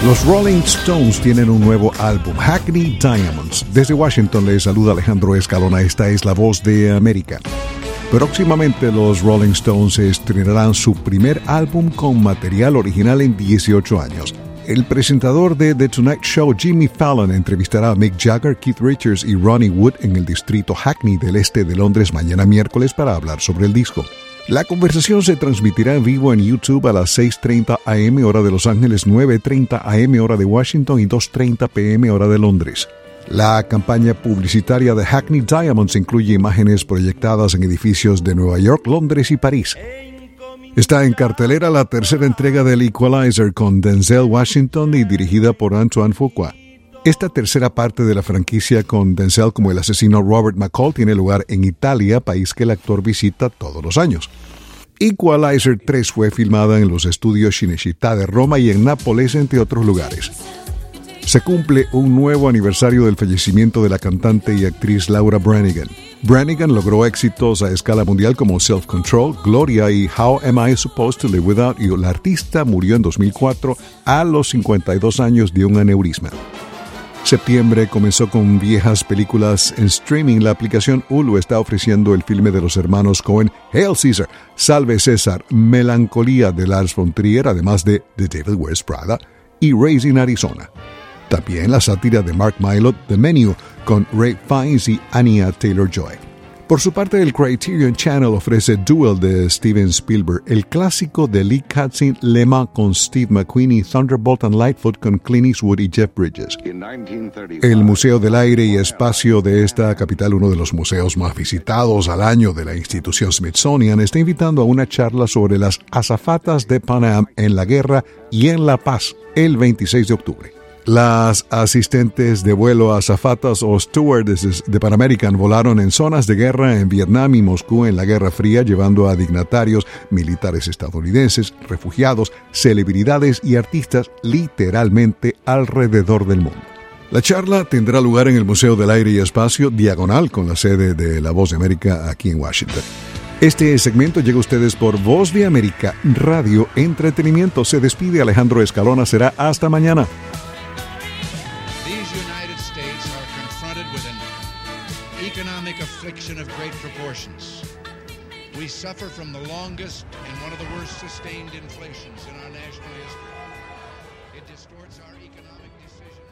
Los Rolling Stones tienen un nuevo álbum, Hackney Diamonds. Desde Washington les saluda Alejandro Escalona, esta es La Voz de América. Próximamente los Rolling Stones estrenarán su primer álbum con material original en 18 años. El presentador de The Tonight Show, Jimmy Fallon, entrevistará a Mick Jagger, Keith Richards y Ronnie Wood en el distrito Hackney del este de Londres mañana miércoles para hablar sobre el disco. La conversación se transmitirá en vivo en YouTube a las 6:30 a.m. hora de Los Ángeles, 9:30 a.m. hora de Washington y 2:30 p.m. hora de Londres. La campaña publicitaria de Hackney Diamonds incluye imágenes proyectadas en edificios de Nueva York, Londres y París. Está en cartelera la tercera entrega del Equalizer con Denzel Washington y dirigida por Antoine Fuqua. Esta tercera parte de la franquicia con Denzel como el asesino Robert McCall tiene lugar en Italia, país que el actor visita todos los años. Equalizer 3 fue filmada en los estudios Cinecittà de Roma y en Nápoles, entre otros lugares. Se cumple un nuevo aniversario del fallecimiento de la cantante y actriz Laura Branigan. Branigan logró éxitos a escala mundial como Self Control, Gloria y How Am I Supposed to Live Without You. La artista murió en 2004 a los 52 años de un aneurisma. Septiembre comenzó con viejas películas en streaming. La aplicación Hulu está ofreciendo el filme de los hermanos Coen, Hail Caesar, Salve César, Melancolía de Lars von Trier, además de The Devil Wears Prada y Raising Arizona. También la sátira de Mark Mylod, The Menu, con Ray Fiennes y Anya Taylor-Joy. Por su parte, el Criterion Channel ofrece Duel de Steven Spielberg, el clásico de Lee Katzin, Le Mans con Steve McQueen y Thunderbolt and Lightfoot con Clint Eastwood y Jeff Bridges. El Museo del Aire y Espacio de esta capital, uno de los museos más visitados al año de la institución Smithsonian, está invitando a una charla sobre las azafatas de Pan Am en la guerra y en la paz el 26 de octubre. Las asistentes de vuelo azafatas o stewardesses de Pan American volaron en zonas de guerra en Vietnam y Moscú en la Guerra Fría, llevando a dignatarios, militares estadounidenses, refugiados, celebridades y artistas literalmente alrededor del mundo. La charla tendrá lugar en el Museo del Aire y Espacio, diagonal con la sede de La Voz de América aquí en Washington. Este segmento llega a ustedes por Voz de América, Radio Entretenimiento. Se despide Alejandro Escalona. Será hasta mañana. Economic affliction of great proportions. We suffer from the longest and one of the worst sustained inflations in our national history. It distorts our economic decisions.